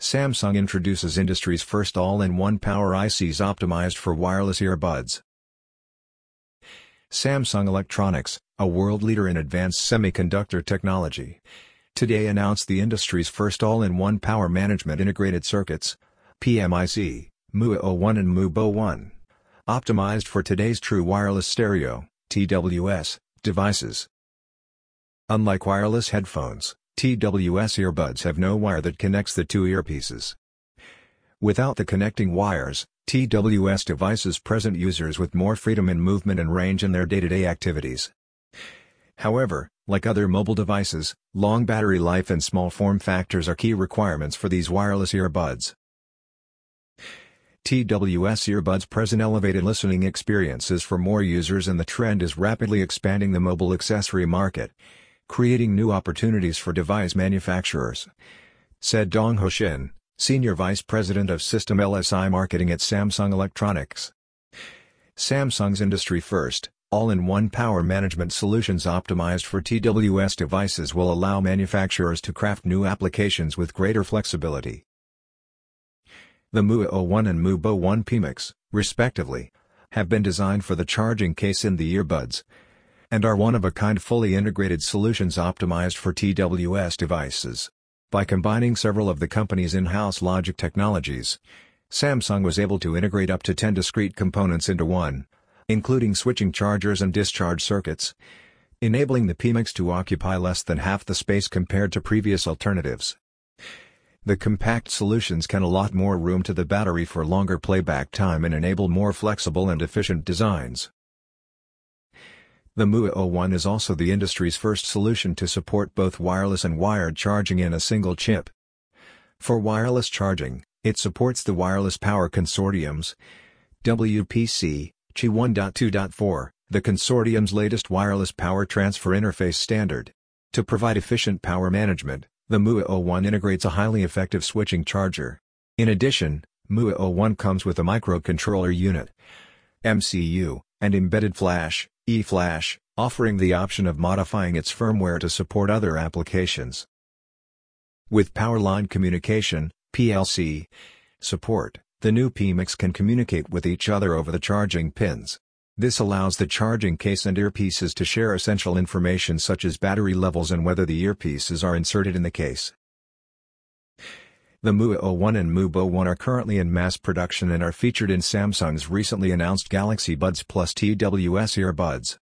Samsung introduces industry's first all-in-one power ICs optimized for wireless earbuds. Samsung Electronics, a world leader in advanced semiconductor technology, today announced the industry's first all-in-one power management integrated circuits, PMIC, MUO-1 and MUBO-1, optimized for today's true wireless stereo, TWS, devices. Unlike wireless headphones, TWS earbuds have no wire that connects the two earpieces. Without the connecting wires, TWS devices present users with more freedom in movement and range in their day-to-day activities. However, like other mobile devices, long battery life and small form factors are key requirements for these wireless earbuds. TWS earbuds present elevated listening experiences for more users, and the trend is rapidly expanding the mobile accessory market, creating new opportunities for device manufacturers, said Dong Hoshin, Senior Vice President of System LSI Marketing at Samsung Electronics. Samsung's industry-first, all-in-one power management solutions optimized for TWS devices will allow manufacturers to craft new applications with greater flexibility. The MUO-1 and MUBO-1 PMICs, respectively, have been designed for the charging case in the earbuds, and are one-of-a-kind fully integrated solutions optimized for TWS devices. By combining several of the company's in-house logic technologies, Samsung was able to integrate up to 10 discrete components into one, including switching chargers and discharge circuits, enabling the PMICs to occupy less than half the space compared to previous alternatives. The compact solutions can allot more room to the battery for longer playback time and enable more flexible and efficient designs. The MUO-1 is also the industry's first solution to support both wireless and wired charging in a single chip. For wireless charging, it supports the Wireless Power Consortium's WPC CHI 1.2.4, the consortium's latest wireless power transfer interface standard. To provide efficient power management, the MUO-1 integrates a highly effective switching charger. In addition, MUO-1 comes with a microcontroller unit, MCU, and embedded flash, eFlash, offering the option of modifying its firmware to support other applications. With power line communication, PLC, support, the new PMICs can communicate with each other over the charging pins. This allows the charging case and earpieces to share essential information such as battery levels and whether the earpieces are inserted in the case. The MUO-1 and MUBO-1 are currently in mass production and are featured in Samsung's recently announced Galaxy Buds Plus TWS earbuds.